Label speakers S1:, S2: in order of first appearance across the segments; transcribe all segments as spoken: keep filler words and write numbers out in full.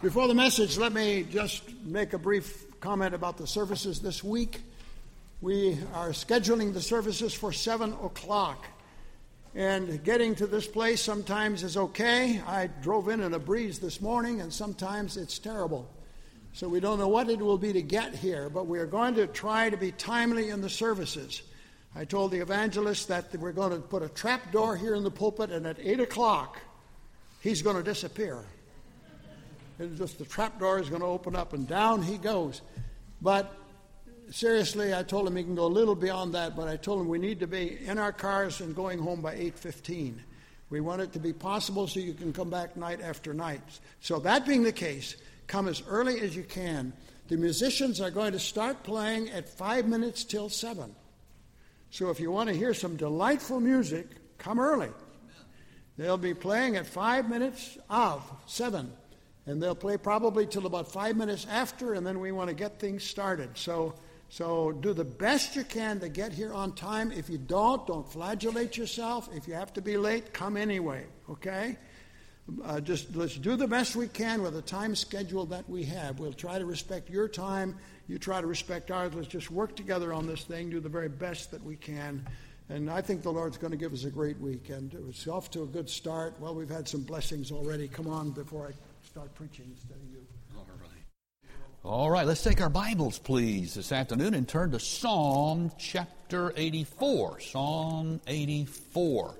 S1: Before the message, let me just make a brief comment about the services this week. We are scheduling the services for seven o'clock. And getting to this place sometimes is okay. I drove in in a breeze this morning, and sometimes it's terrible. So we don't know what it will be to get here, but we are going to try to be timely in the services. I told the evangelist that we're going to put a trap door here in the pulpit, and at eight o'clock, he's going to disappear. It's just the trap door is going to open up, and down he goes. But seriously, I told him he can go a little beyond that, but I told him we need to be in our cars and going home by eight fifteen. We want it to be possible so you can come back night after night. So that being the case, come as early as you can. The musicians are going to start playing at five minutes till seven. So if you want to hear some delightful music, come early. They'll be playing at five minutes of seven. And they'll play probably till about five minutes after, and then we want to get things started. So so do the best you can to get here on time. If you don't, don't flagellate yourself. If you have to be late, come anyway, okay? Uh, just let's do the best we can with the time schedule that we have. We'll try to respect your time. You try to respect ours. Let's just work together on this thing, do the very best that we can. And I think the Lord's going to give us a great week. And it was off to a good start. Well, we've had some blessings already. Come on before I start preaching instead of you.
S2: All right. All right, let's take our Bibles, please, this afternoon and turn to Psalm chapter eighty-four. Psalm eighty-four.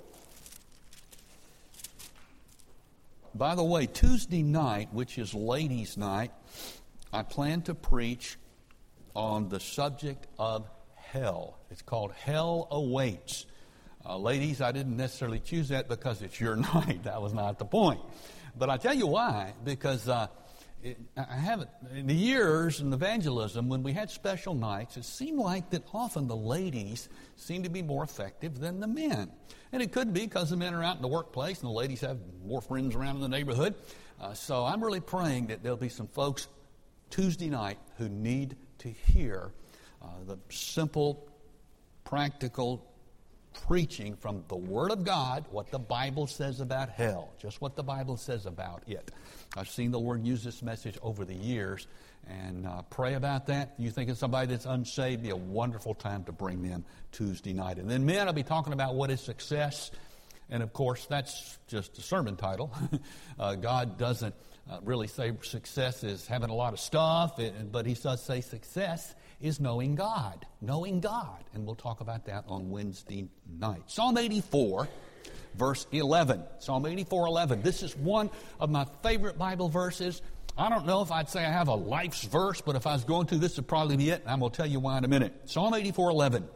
S2: By the way, Tuesday night, which is ladies' night, I plan to preach on the subject of hell. It's called Hell Awaits. Uh, ladies, I didn't necessarily choose that because it's your night. That was not the point. But I tell you why, because uh, it, I haven't, in the years in evangelism, when we had special nights, it seemed like that often the ladies seemed to be more effective than the men. And it could be because the men are out in the workplace and the ladies have more friends around in the neighborhood. Uh, so I'm really praying that there'll be some folks Tuesday night who need to hear uh, the simple, practical preaching from the Word of God, what the Bible says about hell, just what the Bible says about it. I've seen the Lord use this message over the years, and uh, pray about that. You think of somebody that's unsaved, be a wonderful time to bring them Tuesday night. And then men, I'll be talking about what is success, and of course, that's just a sermon title. uh, God doesn't uh, really say success is having a lot of stuff, it, but He does say success is knowing God, knowing God. And we'll talk about that on Wednesday night. Psalm eighty-four, verse eleven. Psalm eighty-four, eleven. This is one of my favorite Bible verses. I don't know if I'd say I have a life's verse, but if I was going to, this would probably be it. And I'm going to tell you why in a minute. Psalm eighty-four, eleven.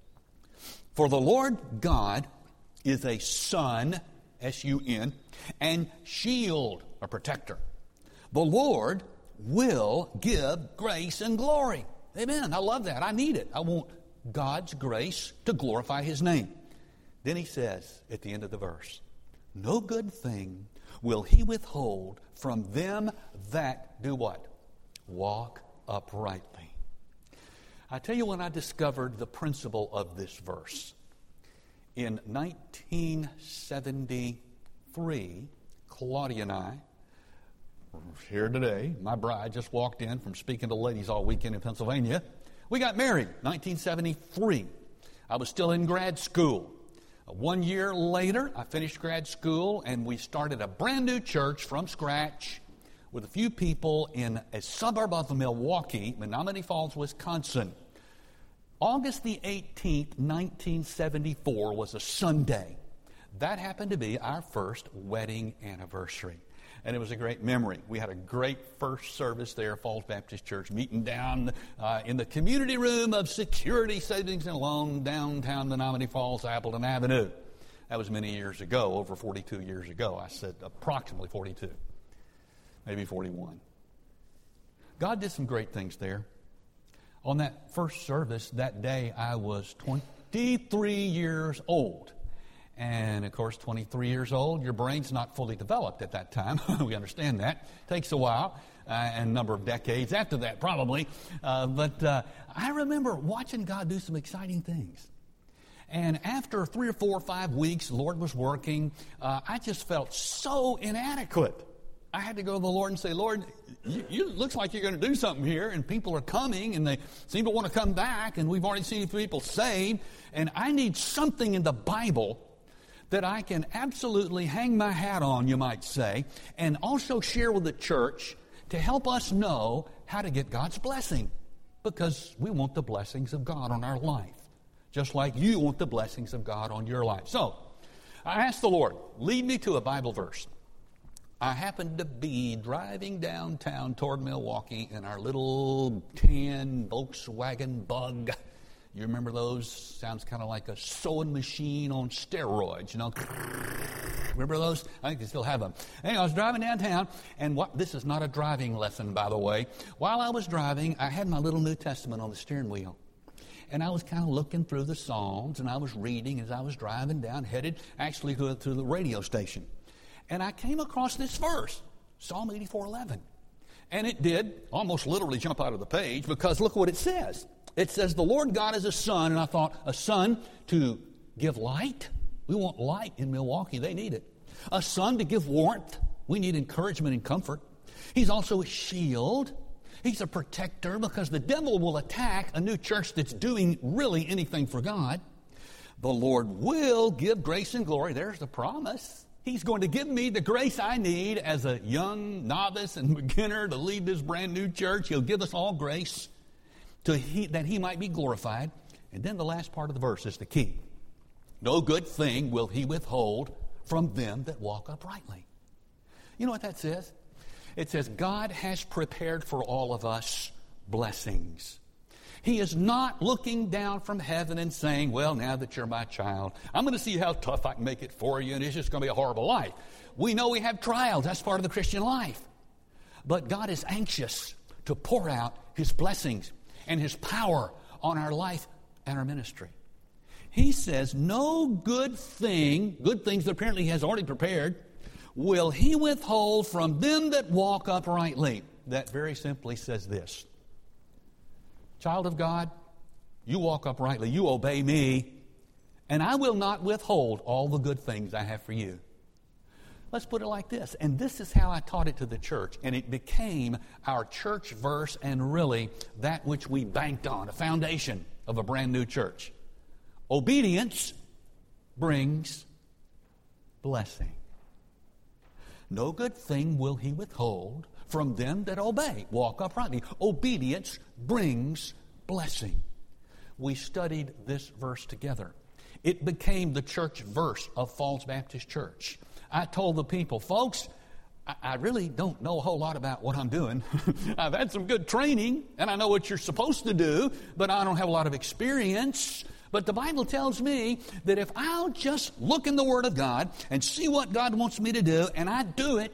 S2: For the Lord God is a sun, S U N, and shield, a protector. The Lord will give grace and glory. Amen. I love that. I need it. I want God's grace to glorify His name. Then He says at the end of the verse, no good thing will He withhold from them that do what? Walk uprightly. I tell you when I discovered the principle of this verse. In nineteen seventy-three, Claudia and I, here today, my bride just walked in from speaking to ladies all weekend in Pennsylvania. We got married, nineteen seventy-three. I was still in grad school. One year later, I finished grad school, and we started a brand new church from scratch with a few people in a suburb of Milwaukee, Menomonee Falls, Wisconsin. August the eighteenth, nineteen seventy-four was a Sunday. That happened to be our first wedding anniversary. And it was a great memory. We had a great first service there at Falls Baptist Church, meeting down uh, in the community room of Security Savings and Loan, downtown Menomonee Falls, Appleton Avenue. That was many years ago, over forty-two years ago. I said approximately forty-two, maybe forty-one. God did some great things there. On that first service that day, I was twenty-three years old. And, of course, twenty-three years old, your brain's not fully developed at that time. We understand that. Takes a while, uh, and a number of decades after that, probably. Uh, but uh, I remember watching God do some exciting things. And after three or four or five weeks, the Lord was working. Uh, I just felt so inadequate. I had to go to the Lord and say, Lord, you, you looks like you're going to do something here, and people are coming, and they seem to want to come back, and we've already seen people saved, and I need something in the Bible that I can absolutely hang my hat on, you might say, and also share with the church to help us know how to get God's blessing, because we want the blessings of God on our life, just like you want the blessings of God on your life. So, I asked the Lord, lead me to a Bible verse. I happened to be driving downtown toward Milwaukee in our little tan Volkswagen Bug. You remember those? Sounds kind of like a sewing machine on steroids, you know. Remember those? I think they still have them. Anyway, I was driving downtown, and what, this is not a driving lesson, by the way. While I was driving, I had my little New Testament on the steering wheel. And I was kind of looking through the Psalms, and I was reading as I was driving down, headed actually to, to the radio station. And I came across this verse, Psalm eighty-four eleven. And it did almost literally jump out of the page, because look what it says. It says, the Lord God is a sun, and I thought, a sun to give light? We want light in Milwaukee. They need it. A sun to give warmth. We need encouragement and comfort. He's also a shield. He's a protector, because the devil will attack a new church that's doing really anything for God. The Lord will give grace and glory. There's the promise. He's going to give me the grace I need as a young novice and beginner to lead this brand new church. He'll give us all grace to he, that he might be glorified. And then the last part of the verse is the key. No good thing will he withhold from them that walk uprightly. You know what that says? It says God has prepared for all of us blessings. He is not looking down from heaven and saying, well, now that you're my child, I'm going to see how tough I can make it for you, and it's just going to be a horrible life. We know we have trials. That's part of the Christian life. But God is anxious to pour out his blessings and his power on our life and our ministry. He says, no good thing, good things that apparently he has already prepared, will he withhold from them that walk uprightly. That very simply says this. Child of God, you walk uprightly, you obey me, and I will not withhold all the good things I have for you. Let's put it like this, and this is how I taught it to the church, and it became our church verse and really that which we banked on, a foundation of a brand new church. Obedience brings blessing. No good thing will he withhold from them that obey, walk uprightly. Obedience brings blessing. We studied this verse together. It became the church verse of Falls Baptist Church. I told the people, folks, I, I really don't know a whole lot about what I'm doing. I've had some good training, and I know what you're supposed to do, but I don't have a lot of experience. But the Bible tells me that if I'll just look in the Word of God and see what God wants me to do, and I do it,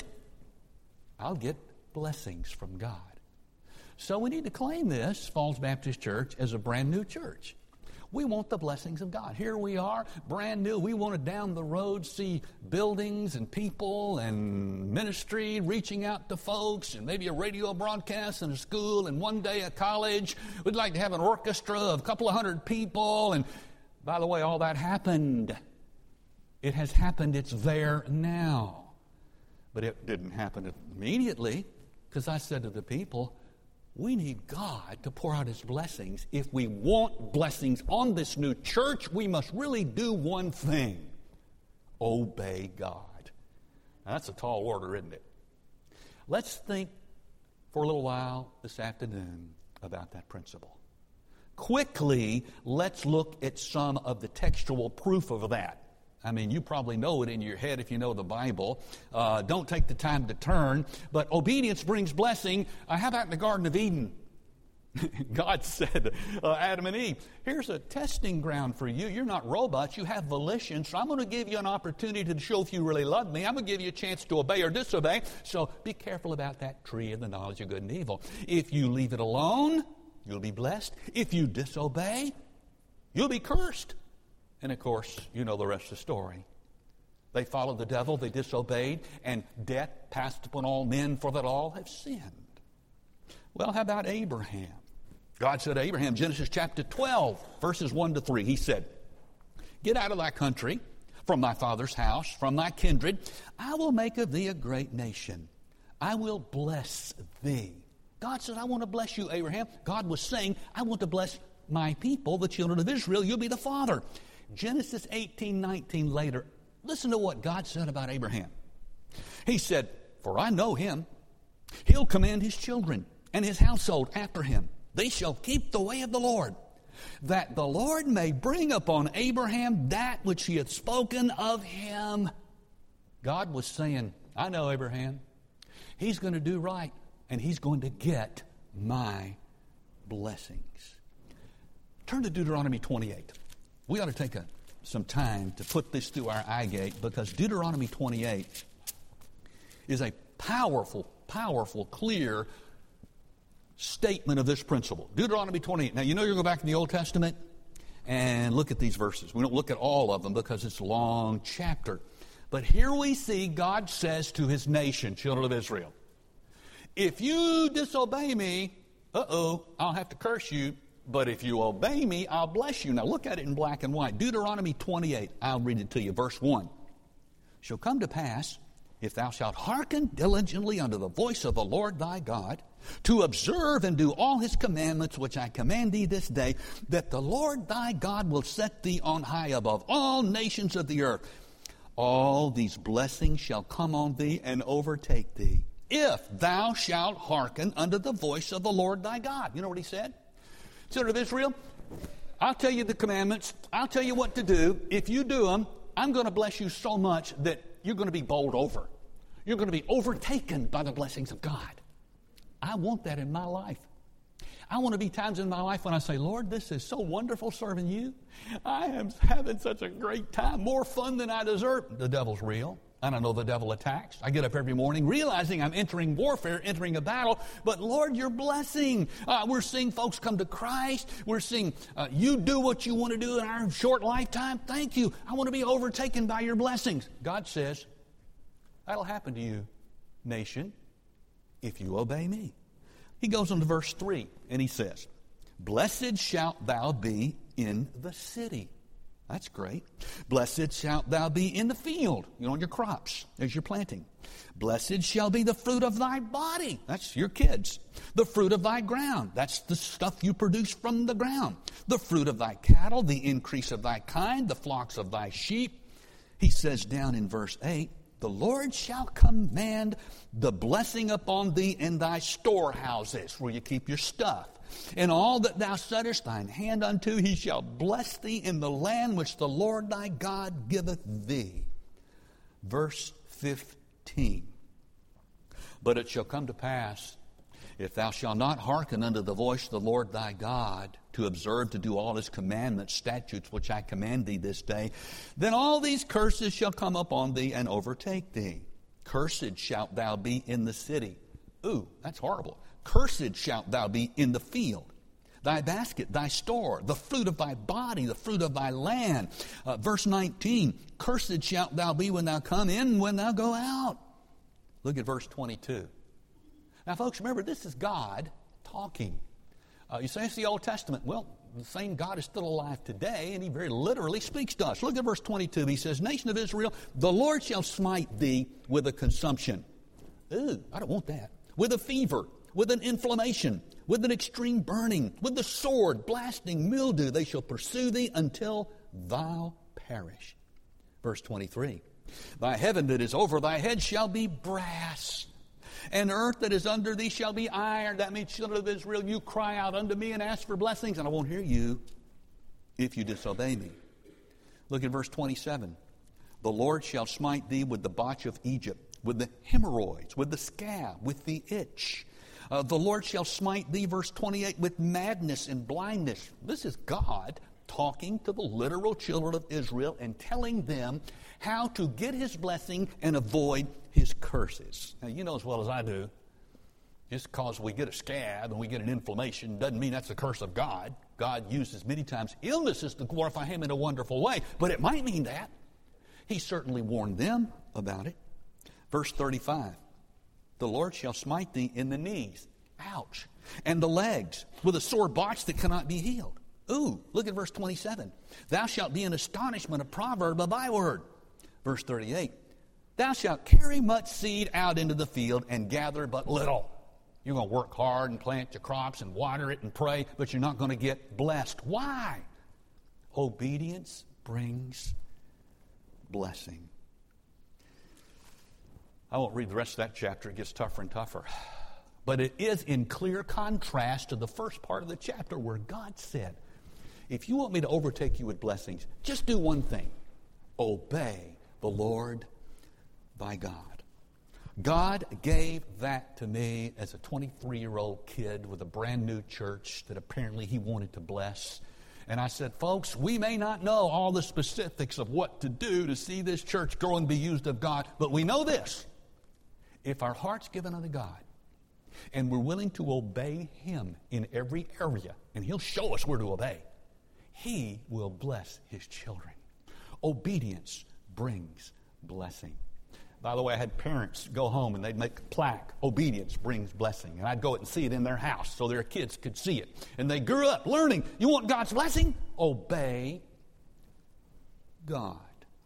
S2: I'll get blessings from God. So we need to claim this, Falls Baptist Church, as a brand new church. We want the blessings of God. Here we are, brand new. We want to down the road see buildings and people and ministry reaching out to folks, and maybe a radio broadcast and a school, and one day a college. We'd like to have an orchestra of a couple of hundred people. And by the way, all that happened. It has happened. It's there now. But it didn't happen immediately, because I said to the people, we need God to pour out his blessings. If we want blessings on this new church, we must really do one thing. Obey God. Now, that's a tall order, isn't it? Let's think for a little while this afternoon about that principle. Quickly, let's look at some of the textual proof of that. I mean, you probably know it in your head if you know the Bible. Uh, don't take the time to turn. But obedience brings blessing. Uh, how about in the Garden of Eden? God said, uh, Adam and Eve, here's a testing ground for you. You're not robots. You have volition. So I'm going to give you an opportunity to show if you really love me. I'm going to give you a chance to obey or disobey. So be careful about that tree of the knowledge of good and evil. If you leave it alone, you'll be blessed. If you disobey, you'll be cursed. And, of course, you know the rest of the story. They followed the devil, they disobeyed, and death passed upon all men, for that all have sinned. Well, how about Abraham? God said to Abraham, Genesis chapter twelve, verses one to three, he said, get out of thy country, from thy father's house, from thy kindred. I will make of thee a great nation. I will bless thee. God said, I want to bless you, Abraham. God was saying, I want to bless my people, the children of Israel. You'll be the father. Genesis eighteen nineteen later, listen to what God said about Abraham. He said, for I know him. He'll command his children and his household after him. They shall keep the way of the Lord, that the Lord may bring upon Abraham that which he had spoken of him. God was saying, I know Abraham. He's going to do right, and he's going to get my blessings. Turn to Deuteronomy twenty-eight. We ought to take a, some time to put this through our eye gate, because Deuteronomy twenty-eight is a powerful, powerful, clear statement of this principle. Deuteronomy twenty-eight. Now, you know, you go back in the Old Testament and look at these verses. We don't look at all of them because it's a long chapter. But here we see God says to his nation, children of Israel, if you disobey me, uh-oh, I'll have to curse you. But if you obey me, I'll bless you. Now look at it in black and white. Deuteronomy twenty-eight, I'll read it to you. Verse one. Shall come to pass, if thou shalt hearken diligently unto the voice of the Lord thy God, to observe and do all his commandments which I command thee this day, that the Lord thy God will set thee on high above all nations of the earth. All these blessings shall come on thee and overtake thee, if thou shalt hearken unto the voice of the Lord thy God. You know what he said? Children of Israel, I'll tell you the commandments. I'll tell you what to do. If you do them, I'm going to bless you so much that you're going to be bowled over. You're going to be overtaken by the blessings of God. I want that in my life. I want to be times in my life when I say, Lord, this is so wonderful serving you. I am having such a great time, more fun than I deserve. The devil's real, and I know the devil attacks. I get up every morning realizing I'm entering warfare, entering a battle, but Lord, you're blessing. Uh, we're seeing folks come to Christ. We're seeing uh, you do what you want to do in our short lifetime. Thank you. I want to be overtaken by your blessings. God says, that'll happen to you, nation, if you obey me. He goes on to verse three, and he says, blessed shalt thou be in the city. That's great. Blessed shalt thou be in the field, you know, your crops as you're planting. Blessed shall be the fruit of thy body. That's your kids. The fruit of thy ground. That's the stuff you produce from the ground. The fruit of thy cattle, the increase of thy kind, the flocks of thy sheep. He says down in verse eight, the Lord shall command the blessing upon thee in thy storehouses, where you keep your stuff. And all that thou settest thine hand unto, he shall bless thee in the land which the Lord thy God giveth thee. Verse fifteen. But it shall come to pass, if thou shalt not hearken unto the voice of the Lord thy God, to observe to do all his commandments, statutes, which I command thee this day, then all these curses shall come upon thee and overtake thee. Cursed shalt thou be in the city. Ooh, that's horrible. Cursed shalt thou be in the field. Thy basket, thy store, the fruit of thy body, the fruit of thy land. Uh, verse nineteen, cursed shalt thou be when thou come in and when thou go out. Look at verse twenty-two. Now, folks, remember, this is God talking. Uh, you say it's the Old Testament. Well, the same God is still alive today, and he very literally speaks to us. Look at verse twenty-two. He says, nation of Israel, the Lord shall smite thee with a consumption. Ooh, I don't want that. With a fever, with an inflammation, with an extreme burning, with the sword, blasting, mildew, they shall pursue thee until thou perish. Verse twenty-three, thy heaven that is over thy head shall be brass, and earth that is under thee shall be iron. That means, children of Israel, you cry out unto me and ask for blessings, and I won't hear you if you disobey me. Look at verse twenty-seven. The Lord shall smite thee with the botch of Egypt, with the hemorrhoids, with the scab, with the itch. Uh, the Lord shall smite thee, verse twenty-eight, with madness and blindness. This is God talking to the literal children of Israel and telling them how to get his blessing and avoid his curses. Now, you know as well as I do, just because we get a scab and we get an inflammation doesn't mean that's the curse of God. God uses many times illnesses to glorify him in a wonderful way, but it might mean that. He certainly warned them about it. Verse thirty-five, the Lord shall smite thee in the knees, ouch, and the legs with a sore botch that cannot be healed. Ooh, look at verse twenty-seven. Thou shalt be an astonishment, a proverb, a byword. Verse thirty-eight, Thou shalt carry much seed out into the field and gather but little. You're going to work hard and plant your crops and water it and pray, but you're not going to get blessed. Why? Obedience brings blessing. I won't read the rest of that chapter. It gets tougher and tougher. But it is in clear contrast to the first part of the chapter where God said, if you want me to overtake you with blessings, just do one thing. Obey the Lord thy God. God gave that to me as a twenty-three-year-old kid with a brand new church that apparently he wanted to bless. And I said, folks, we may not know all the specifics of what to do to see this church grow and be used of God, but we know this. If our heart's given unto God, and we're willing to obey Him in every area, and He'll show us where to obey, He will bless His children. Obedience brings blessing. By the way, I had parents go home and they'd make a plaque, obedience brings blessing. And I'd go and see it in their house so their kids could see it. And they grew up learning, you want God's blessing? Obey God.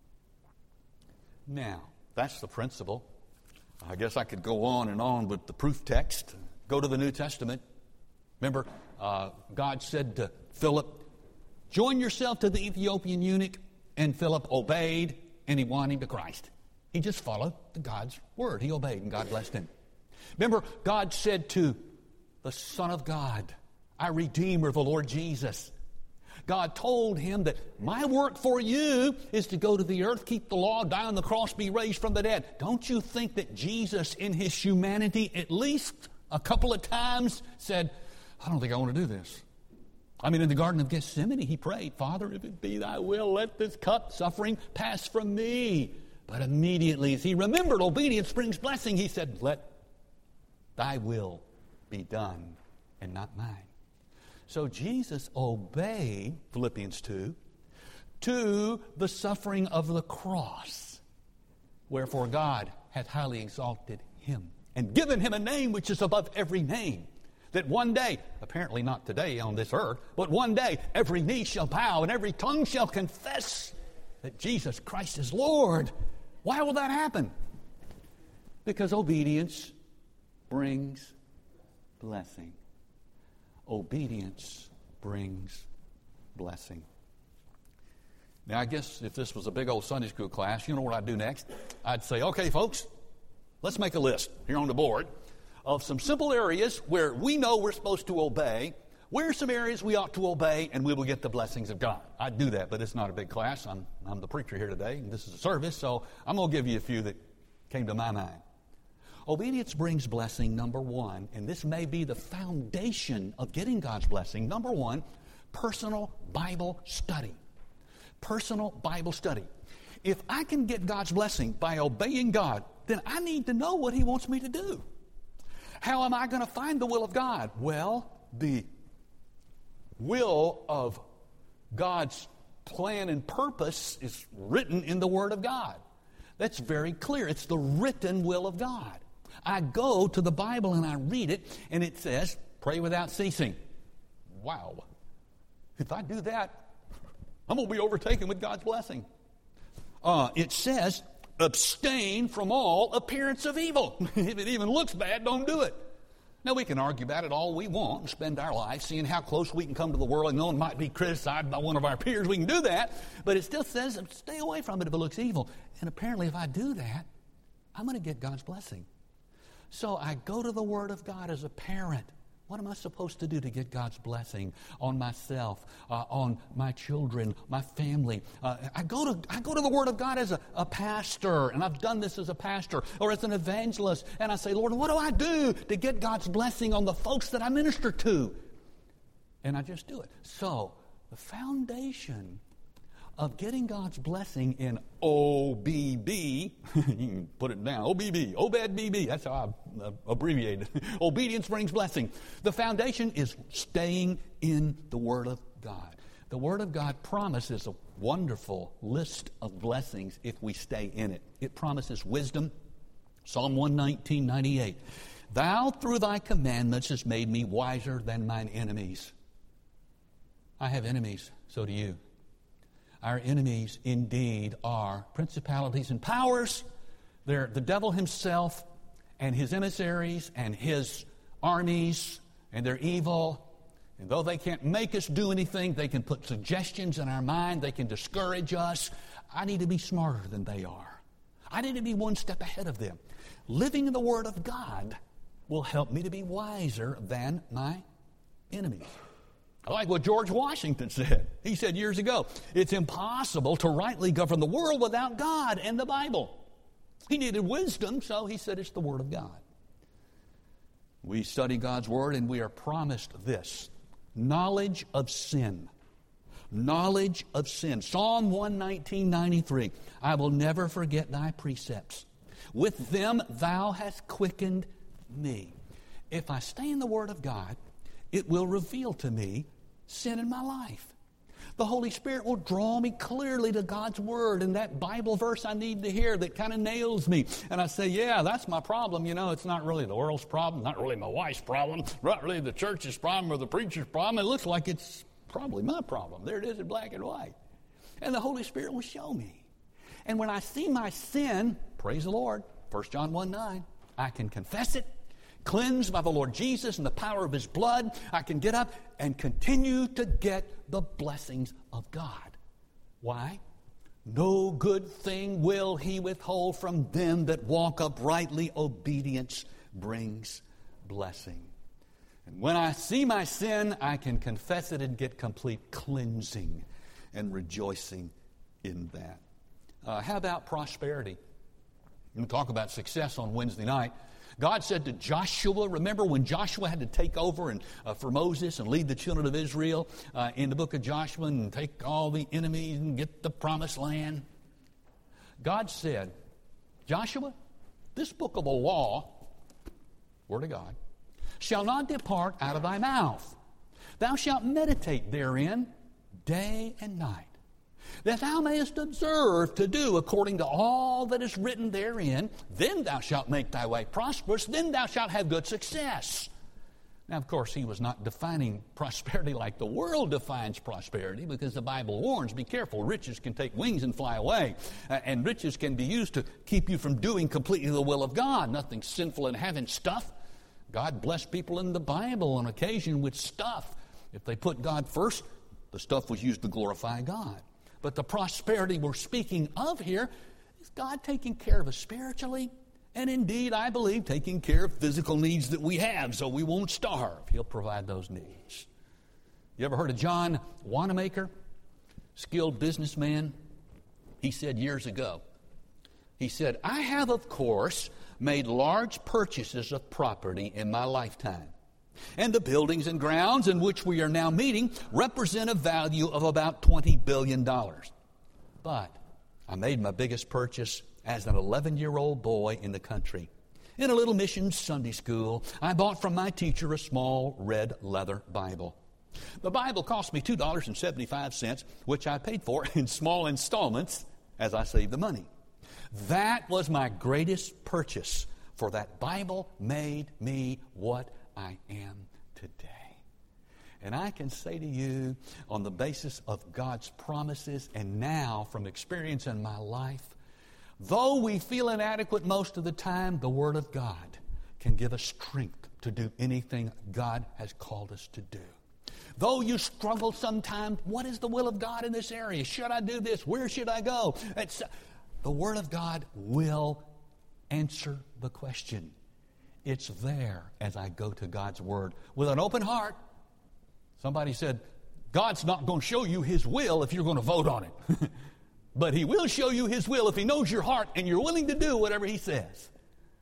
S2: Now, that's the principle. I guess I could go on and on with the proof text. Go to the New Testament. Remember, uh, God said to Philip, join yourself to the Ethiopian eunuch, and Philip obeyed, and he won him to Christ. He just followed the God's word. He obeyed, and God blessed him. Remember, God said to the Son of God, our Redeemer, the Lord Jesus, God told him that my work for you is to go to the earth, keep the law, die on the cross, be raised from the dead. Don't you think that Jesus in his humanity at least a couple of times said, I don't think I want to do this. I mean, in the Garden of Gethsemane, he prayed, Father, if it be thy will, let this cup suffering pass from me. But immediately as he remembered obedience brings blessing, he said, let thy will be done and not mine. So Jesus obeyed, Philippians two, to the suffering of the cross. Wherefore God hath highly exalted him and given him a name which is above every name. That one day, apparently not today on this earth, but one day every knee shall bow and every tongue shall confess that Jesus Christ is Lord. Why will that happen? Because obedience brings blessing. Obedience brings blessing. Now, I guess if this was a big old Sunday school class, you know what I'd do next? I'd say, okay, folks, let's make a list here on the board of some simple areas where we know we're supposed to obey. Where are some areas we ought to obey, and we will get the blessings of God? I'd do that, but it's not a big class. I'm, I'm the preacher here today, and this is a service, so I'm going to give you a few that came to my mind. Obedience brings blessing, number one, and this may be the foundation of getting God's blessing. Number one, personal Bible study. Personal Bible study. If I can get God's blessing by obeying God, then I need to know what He wants me to do. How am I going to find the will of God? Well, the will of God's plan and purpose is written in the Word of God. That's very clear. It's the written will of God. I go to the Bible and I read it, and it says, pray without ceasing. Wow. If I do that, I'm going to be overtaken with God's blessing. Uh, it says, abstain from all appearance of evil. If it even looks bad, don't do it. Now, we can argue about it all we want and spend our life seeing how close we can come to the world, and no one might be criticized by one of our peers. We can do that, but it still says stay away from it if it looks evil. And apparently, if I do that, I'm going to get God's blessing. So I go to the Word of God as a parent. What am I supposed to do to get God's blessing on myself, uh, on my children, my family? Uh, I go to I go to the Word of God as a, a pastor, and I've done this as a pastor or as an evangelist, and I say, Lord, what do I do to get God's blessing on the folks that I minister to? And I just do it. So the foundation of getting God's blessing in O B B, you can put it down, O B B, Obed B B, that's how I uh, abbreviated it. Obedience brings blessing. The foundation is staying in the Word of God. The Word of God promises a wonderful list of blessings if we stay in it. It promises wisdom. Psalm one nineteen, ninety-eight. Thou through thy commandments hast made me wiser than mine enemies. I have enemies, so do you. Our enemies indeed are principalities and powers, They're the devil himself and his emissaries and his armies, and they're evil. And though they can't make us do anything, they can put suggestions in our mind. They can discourage us. I need to be smarter than they are. I need to be one step ahead of them. Living in the Word of God will help me to be wiser than my enemies. I like what George Washington said. He said years ago, it's impossible to rightly govern the world without God and the Bible. He needed wisdom, so he said it's the Word of God. We study God's Word and we are promised this: knowledge of sin. Knowledge of sin. Psalm one nineteen ninety-three. I will never forget thy precepts. With them thou hast quickened me. If I stay in the Word of God, it will reveal to me sin in my life. The Holy Spirit will draw me clearly to God's Word and that Bible verse I need to hear that kind of nails me. And I say, yeah, that's my problem. You know, it's not really the world's problem, not really my wife's problem, not really the church's problem or the preacher's problem. It looks like it's probably my problem. There it is in black and white. And the Holy Spirit will show me. And when I see my sin, praise the Lord, First John one nine, I can confess it, cleansed by the Lord Jesus and the power of His blood. I can get up and continue to get the blessings of God. Why? No good thing will He withhold from them that walk uprightly. Obedience brings blessing. And when I see my sin, I can confess it and get complete cleansing and rejoicing in that. Uh, how about prosperity? We're going to talk about success on Wednesday night. God said to Joshua, remember when Joshua had to take over and, uh, for Moses and lead the children of Israel uh, in the book of Joshua and take all the enemies and get the promised land? God said, Joshua, this book of the law, Word of God, shall not depart out of thy mouth. Thou shalt meditate therein day and night, that thou mayest observe to do according to all that is written therein. Then thou shalt make thy way prosperous. Then thou shalt have good success. Now, of course, he was not defining prosperity like the world defines prosperity, because the Bible warns, be careful. Riches can take wings and fly away. Uh, and riches can be used to keep you from doing completely the will of God. Nothing sinful in having stuff. God blessed people in the Bible on occasion with stuff. If they put God first, the stuff was used to glorify God. But the prosperity we're speaking of here is God taking care of us spiritually, and indeed, I believe, taking care of physical needs that we have so we won't starve. He'll provide those needs. You ever heard of John Wanamaker, skilled businessman? He said years ago, he said, I have, of course, made large purchases of property in my lifetime. And the buildings and grounds in which we are now meeting represent a value of about twenty billion dollars. But I made my biggest purchase as an eleven-year-old boy in the country. In a little mission Sunday school, I bought from my teacher a small red leather Bible. The Bible cost me two dollars and seventy-five cents, which I paid for in small installments as I saved the money. That was my greatest purchase, for that Bible made me what I am today. And I can say to you, on the basis of God's promises and now from experience in my life, though we feel inadequate most of the time, the Word of God can give us strength to do anything God has called us to do. Though you struggle sometimes, what is the will of God in this area? Should I do this? Where should I go? It's, the Word of God will answer the question. It's there as I go to God's Word with an open heart. Somebody said, God's not going to show you His will if you're going to vote on it. But He will show you His will if He knows your heart and you're willing to do whatever He says.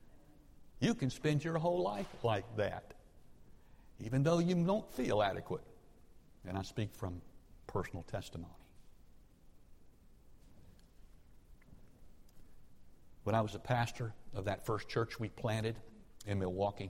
S2: You can spend your whole life like that, even though you don't feel adequate. And I speak from personal testimony. When I was a pastor of that first church we planted in Milwaukee,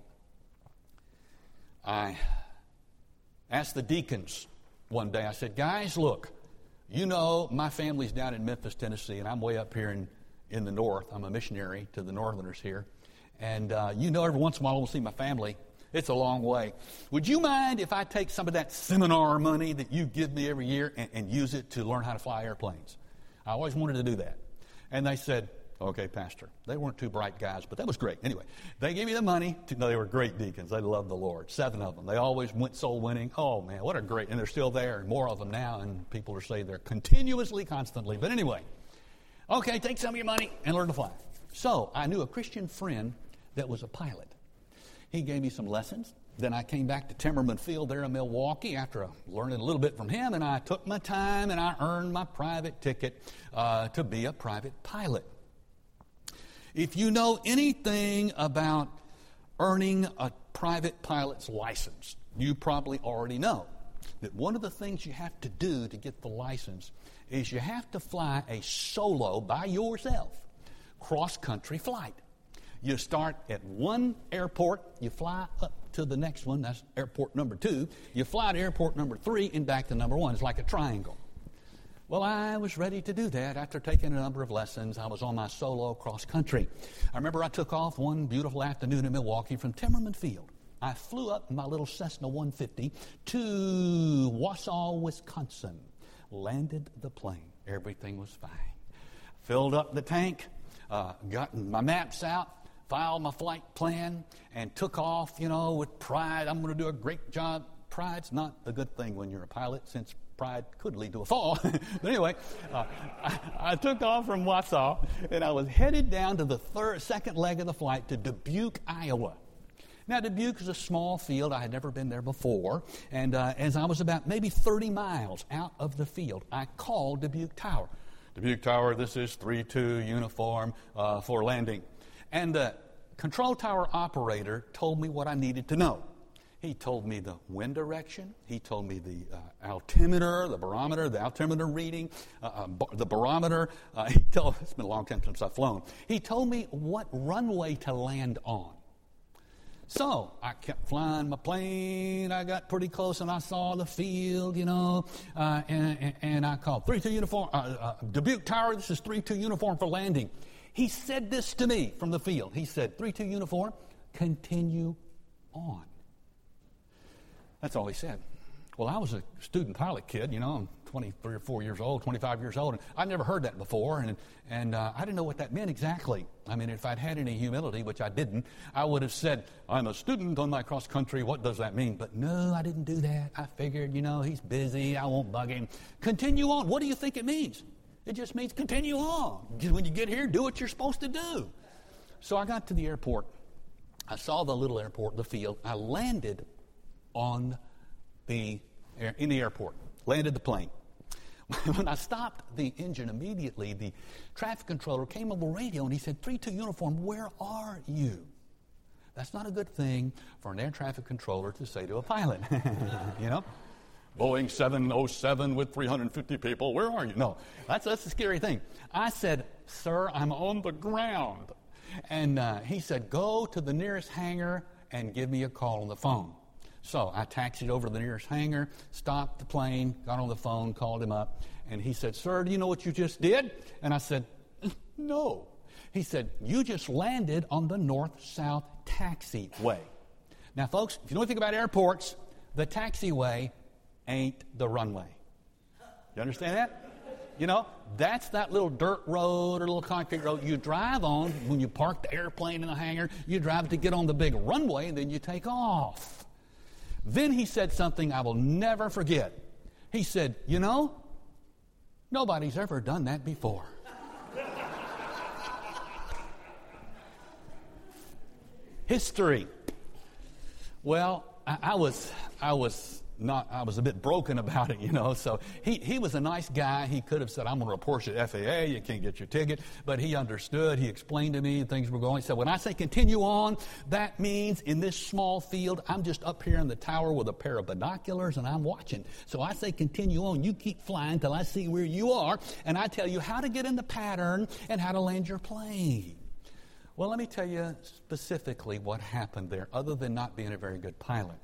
S2: I asked the deacons one day, I said, guys, look, you know my family's down in Memphis, Tennessee, and I'm way up here in, in the north. I'm a missionary to the northerners here. And uh, you know every once in a while I want to see my family. It's a long way. Would you mind if I take some of that seminar money that you give me every year and, and use it to learn how to fly airplanes? I always wanted to do that. And they said, Okay, Pastor. They weren't two bright guys, but that was great. Anyway, they gave me the money. To, no, they were great deacons. They loved the Lord. Seven of them. They always went soul winning. Oh, man, what a great, and they're still there, and more of them now, and people are saying they're continuously, constantly. But anyway, okay, take some of your money and learn to fly. So I knew a Christian friend that was a pilot. He gave me some lessons. Then I came back to Timmerman Field there in Milwaukee after learning a little bit from him, and I took my time and I earned my private ticket uh, to be a private pilot. If you know anything about earning a private pilot's license, you probably already know that one of the things you have to do to get the license is you have to fly a solo by yourself cross-country flight. You start at one airport, you fly up to the next one, that's airport number two. You fly to airport number three and back to number one. It's like a triangle. Well, I was ready to do that after taking a number of lessons. I was on my solo cross-country. I remember I took off one beautiful afternoon in Milwaukee from Timmerman Field. I flew up in my little Cessna one fifty to Wausau, Wisconsin. Landed the plane. Everything was fine. Filled up the tank, uh, got my maps out, filed my flight plan, and took off, you know, with pride. I'm going to do a great job. Pride's not a good thing when you're a pilot, since pride could lead to a fall. But anyway, uh, I, I took off from Wausau, and I was headed down to the third, second leg of the flight to Dubuque, Iowa. Now, Dubuque is a small field. I had never been there before. And uh, as I was about maybe thirty miles out of the field, I called Dubuque Tower. Dubuque Tower, this is three two uniform uh, for landing. And the control tower operator told me what I needed to know. He told me the wind direction. He told me the uh, altimeter, the barometer, the altimeter reading, uh, uh, bar- the barometer. Uh, he told, it's been a long time since I've flown. He told me what runway to land on. So I kept flying my plane. I got pretty close, and I saw the field, you know, uh, and, and, and I called three two uniform, uh, uh, Dubuque Tower, this is three two uniform for landing. He said this to me from the field. He said, three two uniform, continue on. That's all he said. Well, I was a student pilot kid, you know, I'm twenty-three or four years old, twenty-five years old, and I'd never heard that before, and and uh, I didn't know what that meant exactly. I mean, if I'd had any humility, which I didn't, I would have said, I'm a student on my cross country, what does that mean? But no, I didn't do that. I figured, you know, he's busy, I won't bug him. Continue on. What do you think it means? It just means continue on. When you get here, do what you're supposed to do. So I got to the airport. I saw the little airport, the field. I landed on the in the airport, landed the plane. When I stopped the engine immediately, the traffic controller came over the radio and he said, three two uniform, where are you? That's not a good thing for an air traffic controller to say to a pilot, you know? Boeing seven oh seven with three hundred fifty people, where are you? No, that's, that's a scary thing. I said, sir, I'm on the ground. And uh, he said, go to the nearest hangar and give me a call on the phone. So I taxied over to the nearest hangar, stopped the plane, got on the phone, called him up, and he said, sir, do you know what you just did? And I said, no. He said, you just landed on the north-south taxiway. Now, folks, if you know anything about airports, the taxiway ain't the runway. You understand that? You know, that's that little dirt road or little concrete road you drive on when you park the airplane in the hangar. You drive to get on the big runway, and then you take off. Then he said something I will never forget. He said, you know, nobody's ever done that before. History. Well, I, I was, I was not, I was a bit broken about it, you know. So he, he was a nice guy. He could have said, I'm going to report you to F A A. You can't get your ticket. But he understood. He explained to me things were going. He said, when I say continue on, that means in this small field, I'm just up here in the tower with a pair of binoculars and I'm watching. So I say continue on. You keep flying till I see where you are. And I tell you how to get in the pattern and how to land your plane. Well, let me tell you specifically what happened there, other than not being a very good pilot.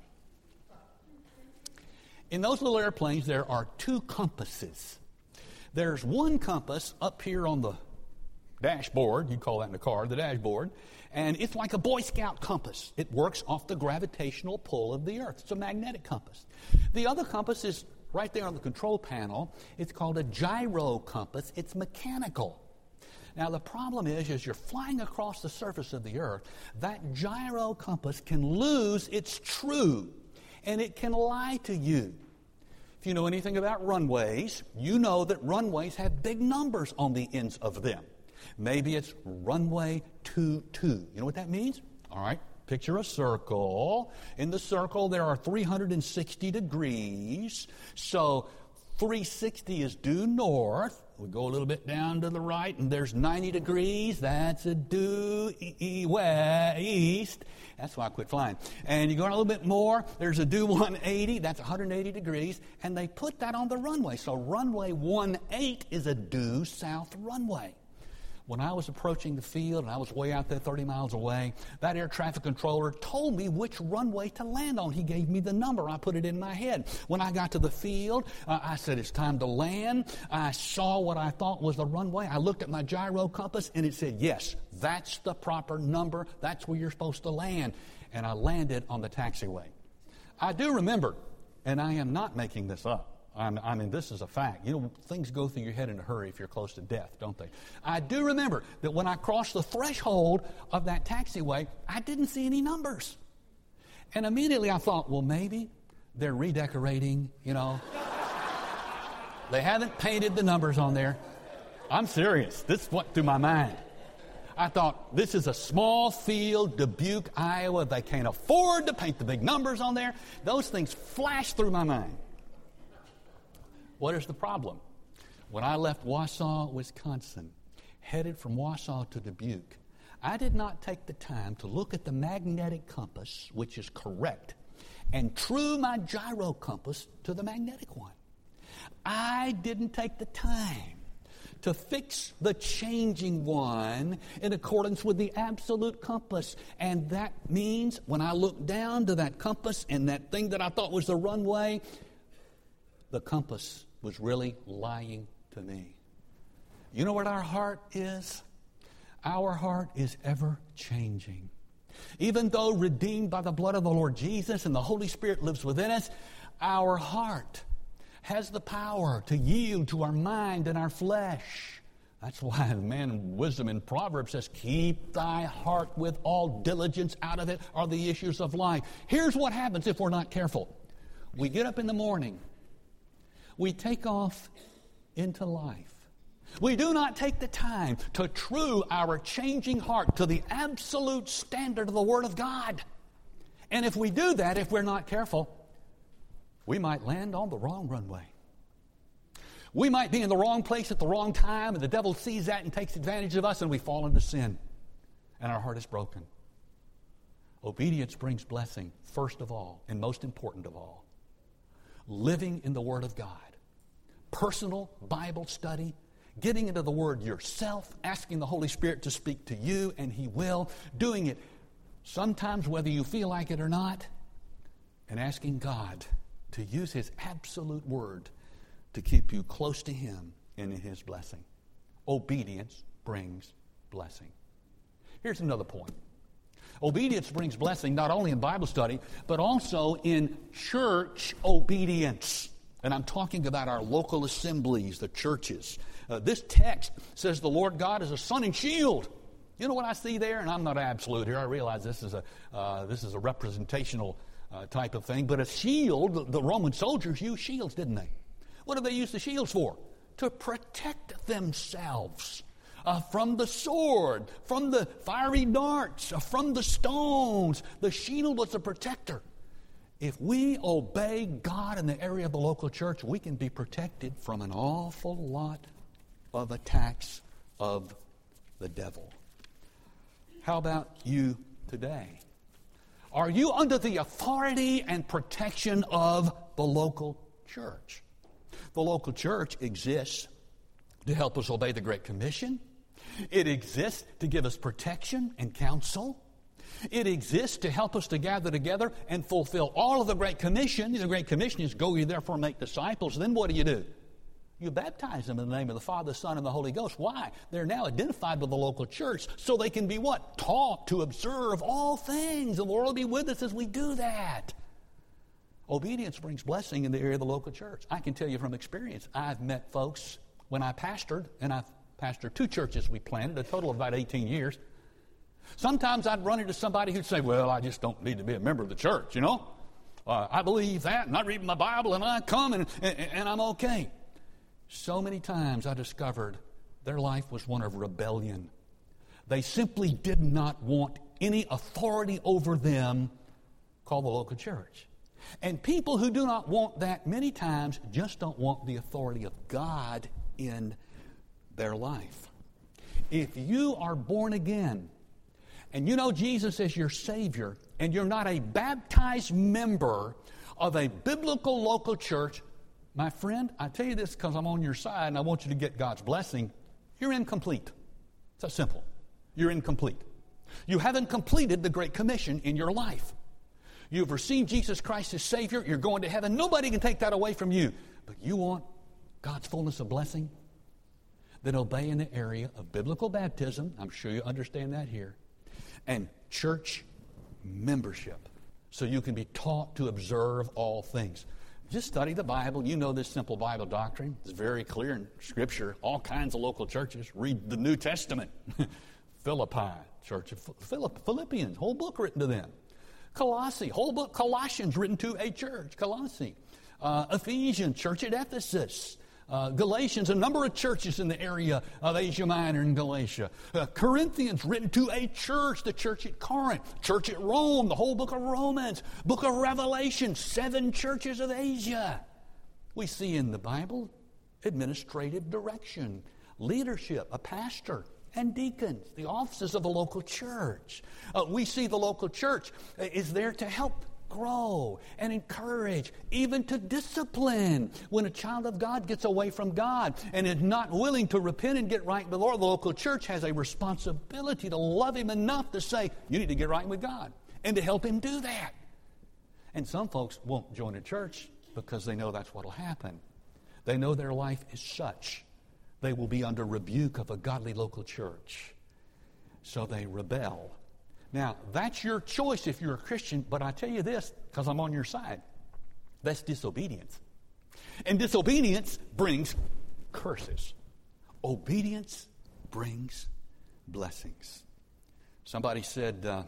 S2: In those little airplanes, there are two compasses. There's one compass up here on the dashboard. You call that in the car, the dashboard. And it's like a Boy Scout compass. It works off the gravitational pull of the earth. It's a magnetic compass. The other compass is right there on the control panel. It's called a gyro compass. It's mechanical. Now, the problem is, as you're flying across the surface of the earth, that gyro compass can lose its true, and it can lie to you. If you know anything about runways, you know that runways have big numbers on the ends of them. Maybe it's runway two two. You know what that means? All right, picture a circle. In the circle, there are three hundred sixty degrees. So three sixty is due north. We go a little bit down to the right, and there's ninety degrees. That's a due e- e- west, east. That's why I quit flying. And you go a little bit more, there's a due one eighty. That's one hundred eighty degrees. And they put that on the runway. So runway one eight is a due south runway. When I was approaching the field, and I was way out there thirty miles away, that air traffic controller told me which runway to land on. He gave me the number. I put it in my head. When I got to the field, uh, I said, it's time to land. I saw what I thought was the runway. I looked at my gyro compass, and it said, yes, that's the proper number. That's where you're supposed to land. And I landed on the taxiway. I do remember, and I am not making this up. I'm, I mean, this is a fact. You know, things go through your head in a hurry if you're close to death, don't they? I do remember that when I crossed the threshold of that taxiway, I didn't see any numbers. And immediately I thought, well, maybe they're redecorating, you know. They haven't painted the numbers on there. I'm serious. This went through my mind. I thought, this is a small field, Dubuque, Iowa. They can't afford to paint the big numbers on there. Those things flashed through my mind. What is the problem? When I left Wausau, Wisconsin, headed from Wausau to Dubuque, I did not take the time to look at the magnetic compass, which is correct, and true my gyro compass to the magnetic one. I didn't take the time to fix the changing one in accordance with the absolute compass. And that means when I look down to that compass and that thing that I thought was the runway, the compass was really lying to me. You know what our heart is? Our heart is ever changing. Even though redeemed by the blood of the Lord Jesus and the Holy Spirit lives within us, our heart has the power to yield to our mind and our flesh. That's why the man in wisdom in Proverbs says, keep thy heart with all diligence, out of it are the issues of life. Here's what happens if we're not careful. We get up in the morning. We take off into life. We do not take the time to true our changing heart to the absolute standard of the Word of God. And if we do that, if we're not careful, we might land on the wrong runway. We might be in the wrong place at the wrong time, and the devil sees that and takes advantage of us, and we fall into sin, and our heart is broken. Obedience brings blessing, first of all, and most important of all. Living in the Word of God. Personal Bible study. Getting into the Word yourself. Asking the Holy Spirit to speak to you, and He will. Doing it sometimes whether you feel like it or not. And asking God to use His absolute Word to keep you close to Him and in His blessing. Obedience brings blessing. Here's another point. Obedience brings blessing not only in Bible study, but also in church obedience. And I'm talking about our local assemblies, the churches. Uh, this text says the Lord God is a sun and shield. You know what I see there? And I'm not absolute here. I realize this is a uh, this is a representational uh, type of thing. But a shield, the, the Roman soldiers used shields, didn't they? What did they use the shields for? To protect themselves. Uh, from the sword, from the fiery darts, uh, from the stones. The shield was a protector. If we obey God in the area of the local church, we can be protected from an awful lot of attacks of the devil. How about you today? Are you under the authority and protection of the local church? The local church exists to help us obey the Great Commission. It exists to give us protection and counsel. It exists to help us to gather together and fulfill all of the Great Commission. The Great Commission is go ye therefore make disciples. Then what do you do? You baptize them in the name of the Father, Son, and the Holy Ghost. Why? They're now identified with the local church so they can be what? Taught to observe all things. The Lord will be with us as we do that. Obedience brings blessing in the area of the local church. I can tell you from experience, I've met folks when I pastored, and I've pastored two churches we planted, a total of about eighteen years. Sometimes I'd run into somebody who'd say, well, I just don't need to be a member of the church, you know. Uh, I believe that, and I read my Bible, and I come, and, and, and I'm okay. So many times I discovered their life was one of rebellion. They simply did not want any authority over them called the local church. And people who do not want that many times just don't want the authority of God in their life. If you are born again and you know Jesus as your Savior and you're not a baptized member of a biblical local church, my friend, I tell you this because I'm on your side and I want you to get God's blessing, you're incomplete. It's that simple. You're incomplete. You haven't completed the Great Commission in your life. You've received Jesus Christ as Savior. You're going to heaven. Nobody can take that away from you. But you want God's fullness of blessing? Then obey in the area of biblical baptism. I'm sure you understand that here. And church membership. So you can be taught to observe all things. Just study the Bible. You know this simple Bible doctrine. It's very clear in Scripture. All kinds of local churches. Read the New Testament. Philippi, Church of Philippians, whole book written to them. Colossae, whole book, Colossians, written to a church, Colossae. Uh, Ephesians, church at Ephesus. Uh, Galatians, a number of churches in the area of Asia Minor and Galatia. Uh, Corinthians, written to a church, the church at Corinth. Church at Rome, the whole book of Romans. Book of Revelation, seven churches of Asia. We see in the Bible administrative direction, leadership, a pastor, and deacons, the offices of a local church. Uh, we see the local church is there to help grow and encourage, even to discipline. When a child of God gets away from God and is not willing to repent and get right with the Lord, the local church has a responsibility to love him enough to say, you need to get right with God, and to help him do that. And some folks won't join a church because they know that's what will happen. They know their life is such. They will be under rebuke of a godly local church. So they rebel. Now, that's your choice if you're a Christian, but I tell you this, because I'm on your side, that's disobedience. And disobedience brings curses. Obedience brings blessings. Somebody said, uh,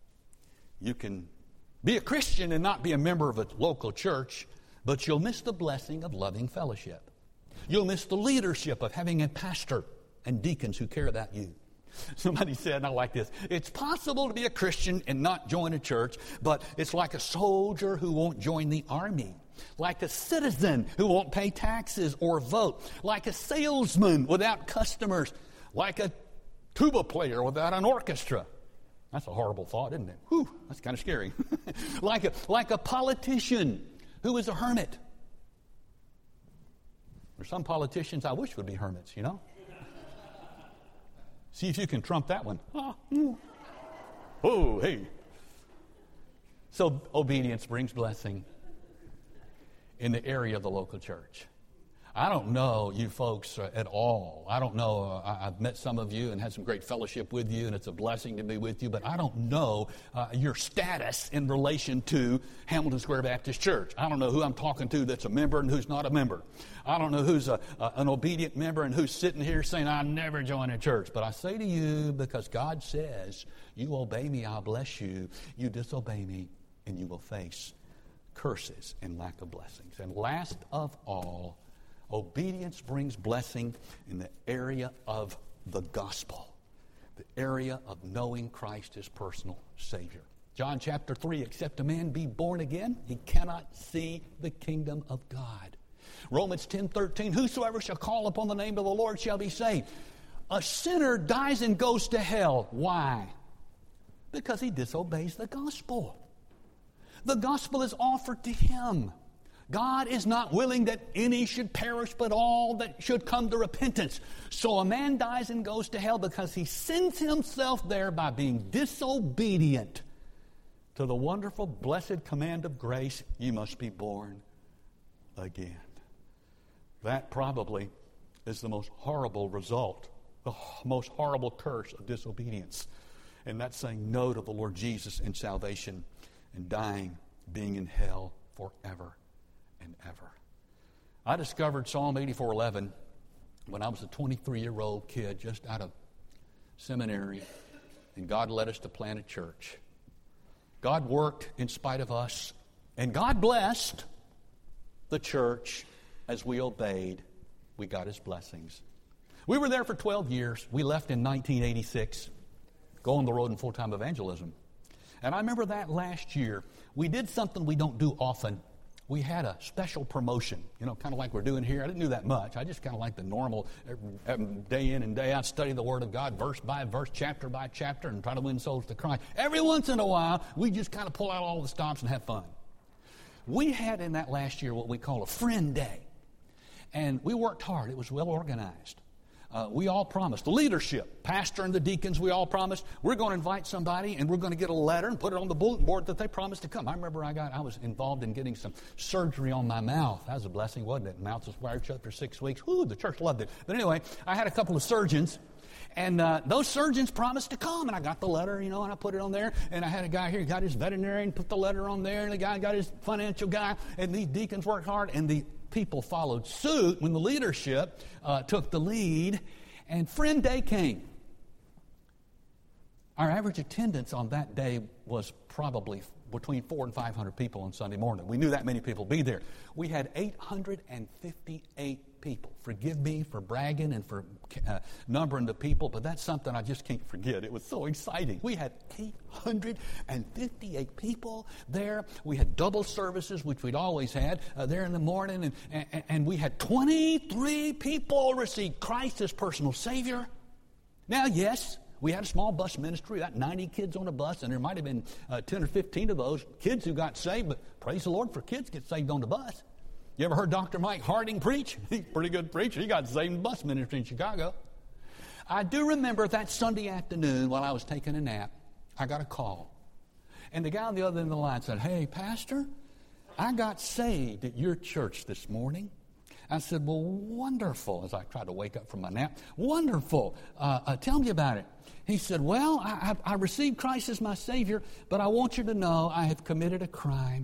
S2: you can be a Christian and not be a member of a local church, but you'll miss the blessing of loving fellowship. You'll miss the leadership of having a pastor and deacons who care about you. Somebody said, and I like this, it's possible to be a Christian and not join a church, but it's like a soldier who won't join the army, like a citizen who won't pay taxes or vote, like a salesman without customers, like a tuba player without an orchestra. That's a horrible thought, isn't it? Whew, that's kind of scary. like a, like a politician who is a hermit. There's some politicians I wish would be hermits, you know. See if you can trump that one. Oh, mm. oh, hey. So obedience brings blessing in the area of the local church. I don't know you folks uh, at all. I don't know. Uh, I've met some of you and had some great fellowship with you, and it's a blessing to be with you, but I don't know uh, your status in relation to Hamilton Square Baptist Church. I don't know who I'm talking to that's a member and who's not a member. I don't know who's a, a, an obedient member and who's sitting here saying, I'll never join a church. But I say to you, because God says, you obey me, I'll bless you. You disobey me, and you will face curses and lack of blessings. And last of all, obedience brings blessing in the area of the gospel, the area of knowing Christ as personal Savior. John chapter three, except a man be born again, he cannot see the kingdom of God. Romans ten thirteen, whosoever shall call upon the name of the Lord shall be saved. A sinner dies and goes to hell. Why? Because he disobeys the gospel. The gospel is offered to him. God is not willing that any should perish, but all that should come to repentance. So a man dies and goes to hell because he sends himself there by being disobedient to the wonderful, blessed command of grace, you must be born again. That probably is the most horrible result, the most horrible curse of disobedience. And that's saying no to the Lord Jesus and salvation and dying, being in hell forever and ever. I discovered Psalm eighty-four eleven when I was a twenty-three-year-old kid just out of seminary, and God led us to plant a church. God worked in spite of us, and God blessed the church as we obeyed. We got His blessings. We were there for twelve years. We left in nineteen eighty-six, go on the road in full-time evangelism. And I remember that last year, we did something we don't do often. We had a special promotion, you know, kind of like we're doing here. I didn't do that much. I just kind of like the normal uh, day in and day out, study the Word of God, verse by verse, chapter by chapter, and try to win souls to Christ. Every once in a while, we just kind of pull out all the stops and have fun. We had in that last year what we call a friend day. And we worked hard. It was well organized. Uh, we all promised, the leadership, pastor and the deacons, we all promised, we're going to invite somebody and we're going to get a letter and put it on the bulletin board that they promised to come. I remember I got, I was involved in getting some surgery on my mouth. That was a blessing, wasn't it? Mouth was wired shut for six weeks. Whoo, the church loved it. But anyway, I had a couple of surgeons, and uh, those surgeons promised to come, and I got the letter, you know, and I put it on there, and I had a guy here, he got his veterinarian, put the letter on there, and the guy got his financial guy, and these deacons worked hard, and the people followed suit when the leadership uh, took the lead. And Friend Day came. Our average attendance on that day was probably between four and five hundred people on Sunday morning. We knew that many people would be there. We had eight hundred fifty-eight people. Forgive me for bragging and for uh, numbering the people, but that's something I just can't forget. It was so exciting. We had eight hundred fifty-eight people there. We had double services, which we'd always had uh, there in the morning, and, and, and we had twenty-three people receive Christ as personal Savior. Now, yes, we had a small bus ministry, about ninety kids on a bus, and there might have been uh, ten or fifteen of those kids who got saved, but praise the Lord for kids get saved on the bus. You ever heard Doctor Mike Harding preach? He's a pretty good preacher. He got saved in the bus ministry in Chicago. I do remember that Sunday afternoon while I was taking a nap, I got a call. And the guy on the other end of the line said, "Hey, Pastor, I got saved at your church this morning." I said, "Well, wonderful," as I tried to wake up from my nap. "Wonderful. Uh, uh, tell me about it." He said, "Well, I, I, I received Christ as my Savior, but I want you to know I have committed a crime."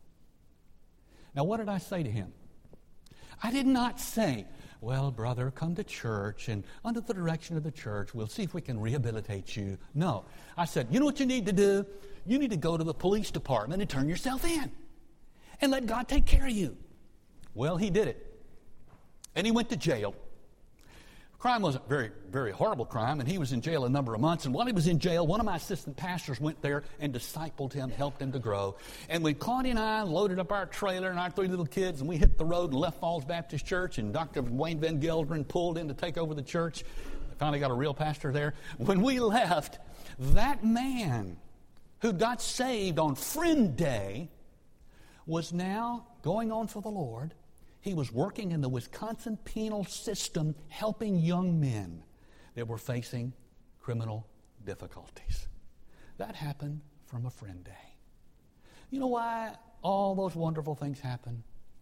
S2: Now, what did I say to him? I did not say, "Well, brother, come to church, and under the direction of the church, we'll see if we can rehabilitate you." No. I said, "You know what you need to do? You need to go to the police department and turn yourself in and let God take care of you." Well, he did it. And he went to jail. Crime wasn't a very, very horrible crime, and he was in jail a number of months. And while he was in jail, one of my assistant pastors went there and discipled him, helped him to grow. And when Claudia and I loaded up our trailer and our three little kids, and we hit the road and left Falls Baptist Church, and Doctor Wayne Van Gelderen pulled in to take over the church, finally got a real pastor there. When we left, that man who got saved on Friend Day was now going on for the Lord. He was working in the Wisconsin penal system, helping young men that were facing criminal difficulties. That happened from a Friend Day. You know why all those wonderful things happen?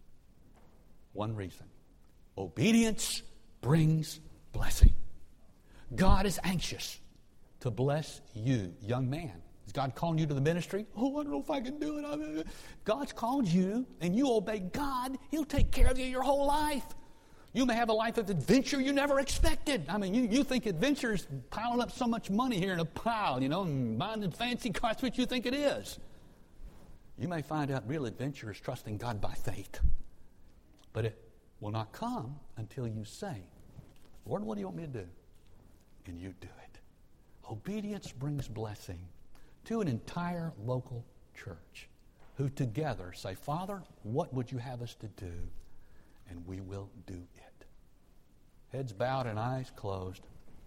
S2: One reason. Obedience brings blessing. God is anxious to bless you, young man. Is God calling you to the ministry? "Oh, I don't know if I can do it." God's called you, and you obey God, He'll take care of you your whole life. You may have a life of adventure you never expected. I mean, you, you think adventure is piling up so much money here in a pile, you know, and buying the fancy cars, what you think it is. You may find out real adventure is trusting God by faith. But it will not come until you say, "Lord, what do you want me to do?" And you do it. Obedience brings blessing to an entire local church who together say, "Father, what would you have us to do?" And we will do it. Heads bowed and eyes closed.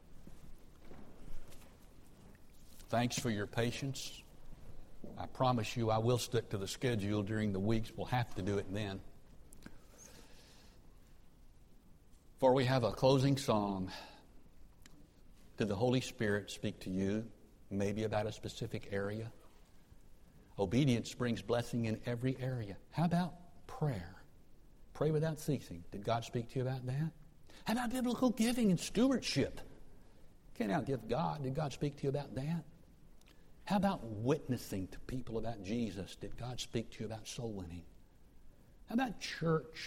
S2: Thanks for your patience. I promise you I will stick to the schedule during the weeks. We'll have to do it then. For we have a closing song. Did the Holy Spirit speak to you? Maybe about a specific area. Obedience brings blessing in every area. How about prayer? Pray without ceasing. Did God speak to you about that? How about biblical giving and stewardship? Can't outgive God. Did God speak to you about that? How about witnessing to people about Jesus? Did God speak to you about soul winning? How about church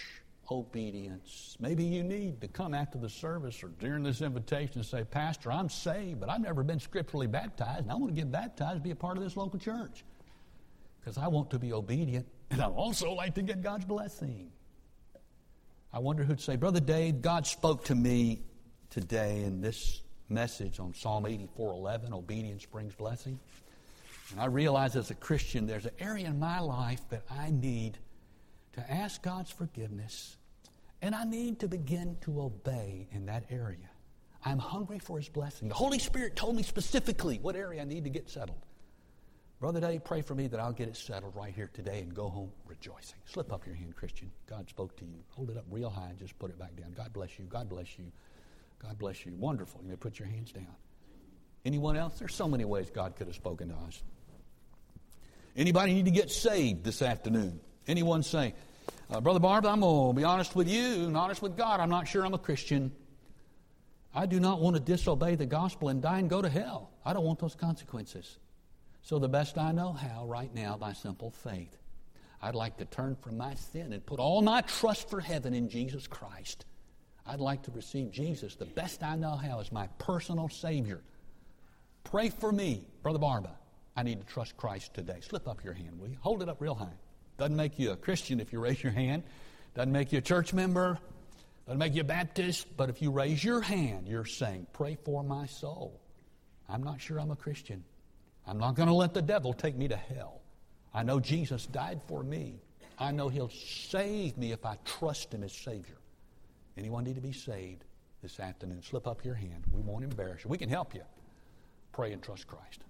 S2: obedience. Maybe you need to come after the service or during this invitation and say, Pastor, I'm saved, but I've never been scripturally baptized, and I want to get baptized, be a part of this local church. Because I want to be obedient, and I also like to get God's blessing. I wonder who'd say, Brother Dave, God spoke to me today in this message on Psalm eighty-four eleven, obedience brings blessing. And I realize as a Christian there's an area in my life that I need to ask God's forgiveness, and I need to begin to obey in that area. I'm hungry for His blessing. The Holy Spirit told me specifically what area I need to get settled. Brother Dave, pray for me that I'll get it settled right here today and go home rejoicing. Slip up your hand, Christian. God spoke to you. Hold it up real high and just put it back down. God bless you. God bless you. God bless you. Wonderful. You may put your hands down. Anyone else? There's so many ways God could have spoken to us. Anybody need to get saved this afternoon? Anyone say, uh, Brother Barb, I'm going to be honest with you and honest with God. I'm not sure I'm a Christian. I do not want to disobey the gospel and die and go to hell. I don't want those consequences. So the best I know how right now, by simple faith, I'd like to turn from my sin and put all my trust for heaven in Jesus Christ. I'd like to receive Jesus, the best I know how, as my personal Savior. Pray for me, Brother Barba. I need to trust Christ today. Slip up your hand, will you? Hold it up real high. Doesn't make you a Christian if you raise your hand. Doesn't make you a church member. Doesn't make you a Baptist. But if you raise your hand, you're saying, pray for my soul. I'm not sure I'm a Christian. I'm not going to let the devil take me to hell. I know Jesus died for me. I know He'll save me if I trust Him as Savior. Anyone need to be saved this afternoon? Slip up your hand. We won't embarrass you. We can help you. Pray and trust Christ.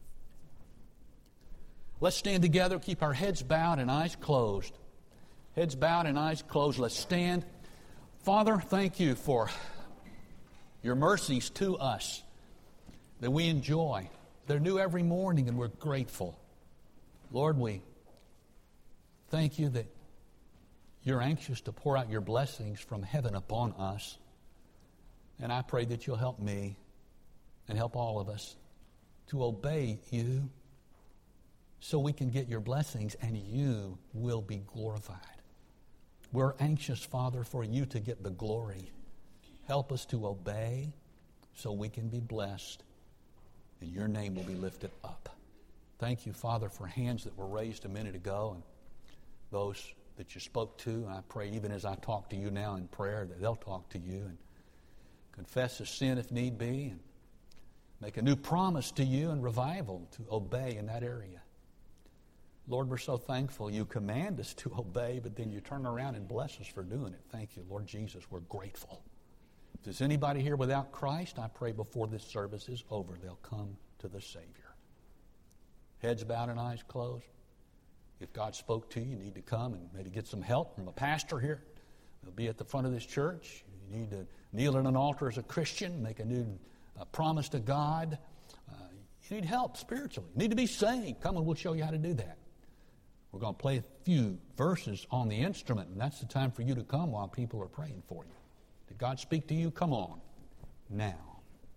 S2: Let's stand together, keep our heads bowed and eyes closed. Heads bowed and eyes closed. Let's stand. Father, thank You for Your mercies to us that we enjoy. They're new every morning, and we're grateful. Lord, we thank You that You're anxious to pour out Your blessings from heaven upon us. And I pray that You'll help me and help all of us to obey You so we can get Your blessings and You will be glorified. We're anxious, Father, for You to get the glory. Help us to obey so we can be blessed and Your name will be lifted up. Thank You, Father, for hands that were raised a minute ago and those that You spoke to. And I pray even as I talk to You now in prayer that they'll talk to You and confess a sin if need be and make a new promise to You and revival to obey in that area. Lord, we're so thankful You command us to obey, but then You turn around and bless us for doing it. Thank You, Lord Jesus. We're grateful. If there's anybody here without Christ, I pray before this service is over, they'll come to the Savior. Heads bowed and eyes closed. If God spoke to you, you need to come and maybe get some help from a pastor here. They'll be at the front of this church. You need to kneel at an altar as a Christian, make a new uh, promise to God. Uh, you need help spiritually. You need to be saved. Come and we'll show you how to do that. We're going to play a few verses on the instrument, and that's the time for you to come while people are praying for you. Did God speak to you? Come on now.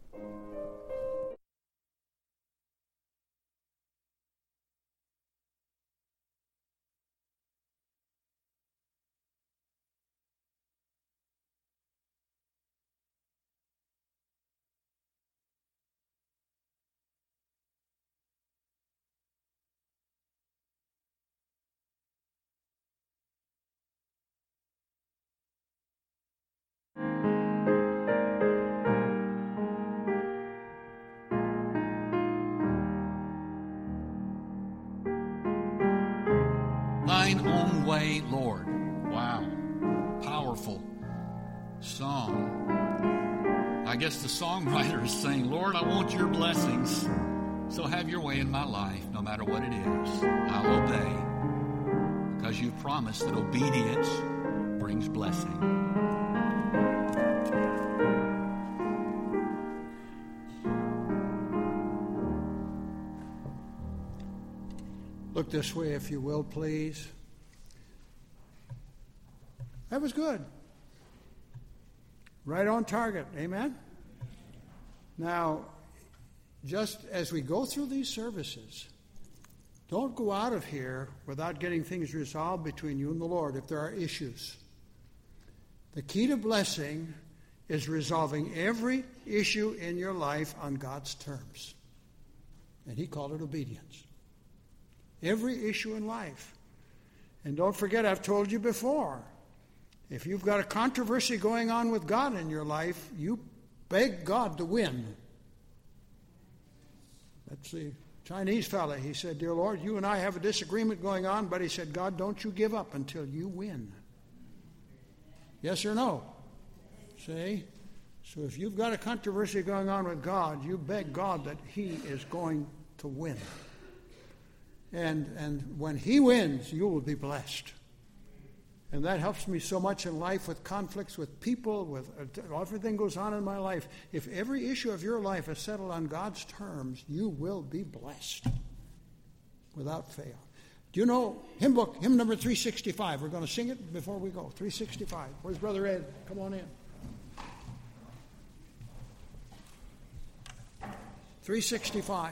S2: Thine own way, Lord. Wow. Powerful song. I guess the songwriter is saying, Lord, I want Your blessings, so have Your way in my life, no matter what it is. I'll obey, because You've promised that obedience brings blessing.
S1: Look this way, if you will, please. That was good. Right on target. Amen? Now, just as we go through these services, don't go out of here without getting things resolved between you and the Lord if there are issues. The key to blessing is resolving every issue in your life on God's terms. And he called it obedience. Every issue in life. And don't forget, I've told you before, if you've got a controversy going on with God in your life, you beg God to win. That's the Chinese fella. He said, "Dear Lord, you and I have a disagreement going on," but he said, "God, don't you give up until you win." Yes or no? See? So if you've got a controversy going on with God, you beg God that he is going to win. And, and when he wins, you will be blessed. And that helps me so much in life with conflicts with people, with uh, everything goes on in my life. If every issue of your life is settled on God's terms, you will be blessed without fail. Do you know hymn book, hymn number three sixty-five? We're going to sing it before we go. three sixty-five. Where's Brother Ed? Come on in. three sixty-five.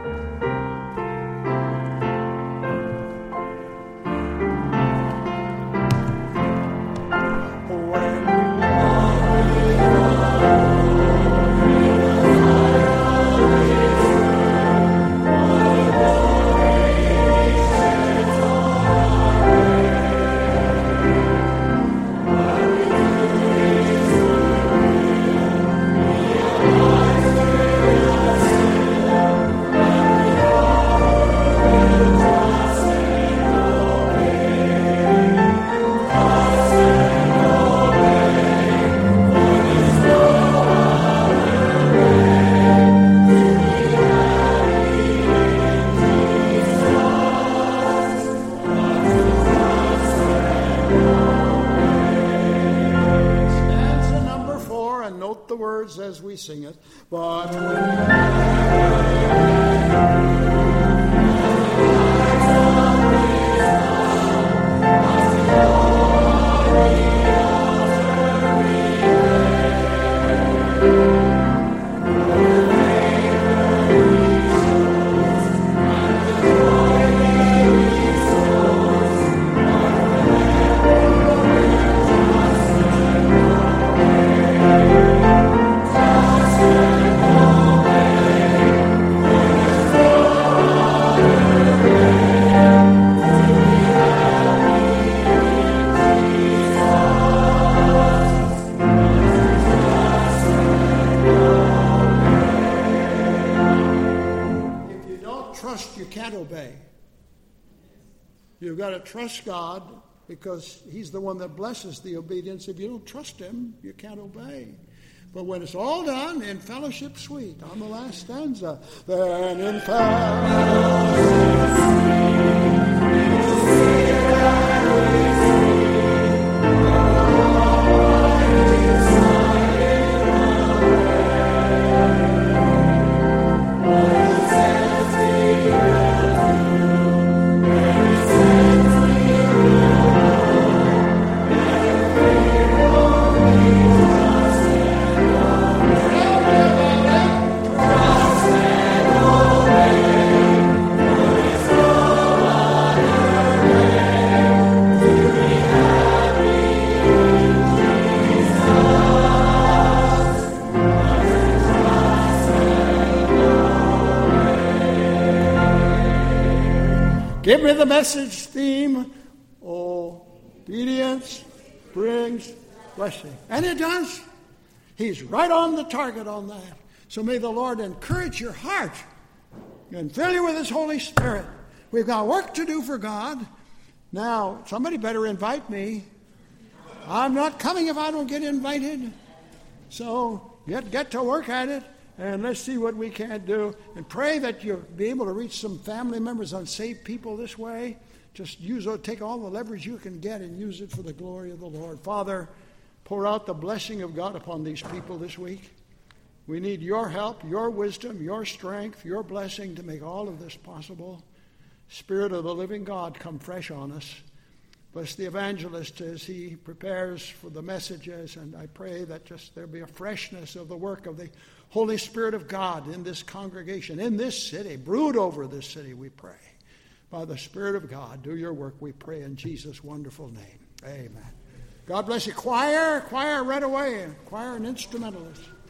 S1: As we sing it, but you've got to trust God because he's the one that blesses the obedience. If you don't trust him, you can't obey. But when it's all done in fellowship sweet, on the last stanza, then in fellowship Give me the message theme. Obedience brings blessing. And it does. He's right on the target on that. So may the Lord encourage your heart and fill you with his Holy Spirit. We've got work to do for God. Now, somebody better invite me. I'm not coming if I don't get invited. So get, get to work at it. And let's see what we can do. And pray that you'll be able to reach some family members, unsaved people this way. Just use, take all the leverage you can get and use it for the glory of the Lord. Father, pour out the blessing of God upon these people this week. We need your help, your wisdom, your strength, your blessing to make all of this possible. Spirit of the living God, come fresh on us. Bless the evangelist as he prepares for the messages. And I pray that just there be a freshness of the work of the Holy Spirit of God in this congregation, in this city. Brood over this city, we pray. By the Spirit of God, do your work, we pray in Jesus' wonderful name. Amen. God bless you. Choir, choir right away. Choir and instrumentalist.